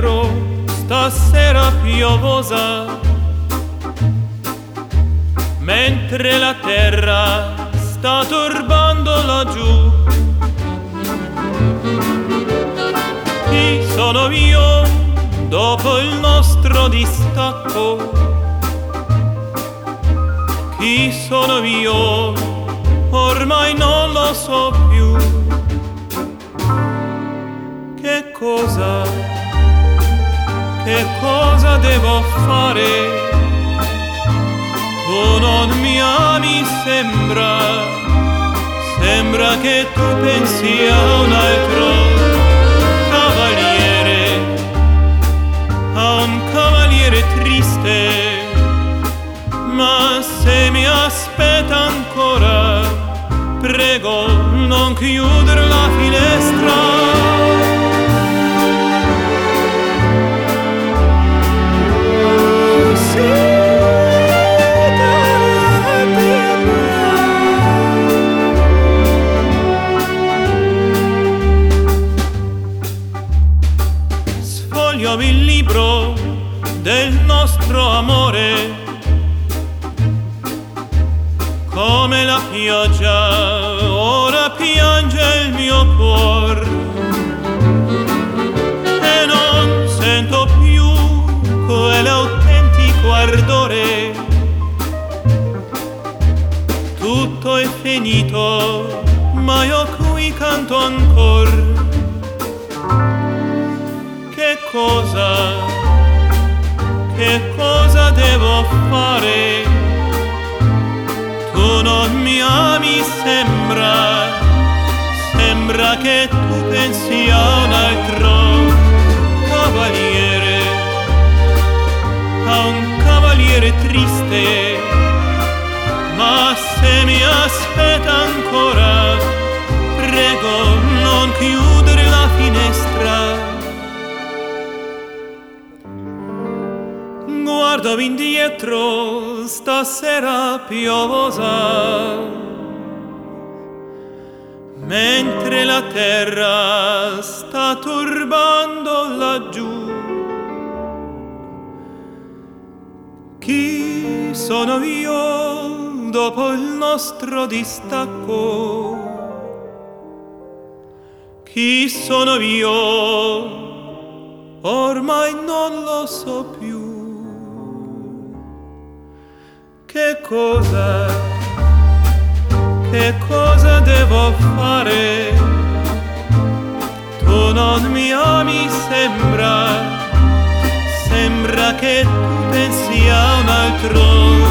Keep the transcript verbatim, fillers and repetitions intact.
indietro stasera piovosa, mentre la terra sta turbando laggiù. Chi sono io dopo il nostro distacco? Chi sono io? Ormai non lo so più. Che cosa, che cosa devo fare? Tu non mi ami, sembra, sembra che tu pensi a un altro cavaliere, a un cavaliere triste. Ma se mi aspetta ancora, prego non chiudere la finestra. Sfoglio il libro del nostro amore, come la pioggia ora piange il mio cuor, e non sento più quell'autentico ardore. Tutto è finito, ma io qui canto ancora. Che cosa, che cosa devo fare? Tu non mi ami, sembra, sembra che tu pensi a un altro cavaliere, a un cavaliere triste. Ma se mi aspetta ancora, prego non chiudere la finestra. Guardo indietro stasera piovosa, mentre la terra sta turbando laggiù. Chi sono io dopo il nostro distacco? Chi sono io? Ormai non lo so più. Che cosa, che cosa devo fare? Tu non mi ami, sembra, sembra che tu pensi a un altro